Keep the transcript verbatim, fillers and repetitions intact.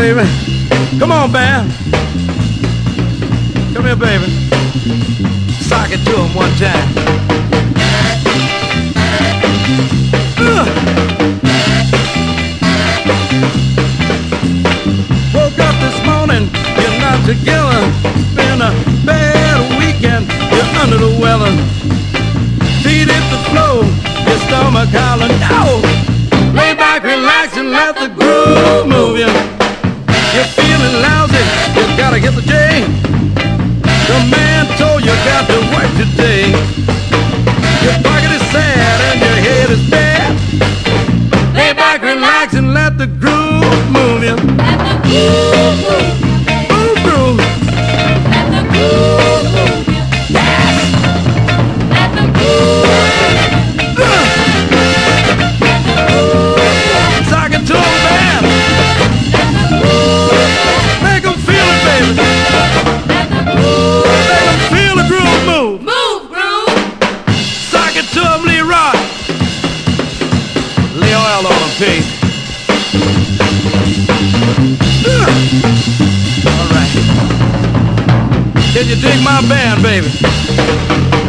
baby. Come on, band. Come here, baby. Sock it to him one time. Uh. Woke up this morning, you're not together. Been a bad weekend, you're under the weather. Feet hit the floor, your stomach howling, no. Lay back, relax, and let the groove move you. You're feeling lousy, you gotta get the J. The man told you got to work today. Your pocket is sad and your head is bad. Lay back, relax, and let the groove move you. Let the groove move you, baby. Move, groove. Let the groove move you. Yes. Let the groove move you. Uh. Let the groove move you. Sock it to him, man. Let the groove move you. Make him feel it, baby. Let the groove Make him feel the groove move. move, groove. Sock it to him, Leroy. Lay oil on him, Pete. Uh. All right. Can you dig my band, baby?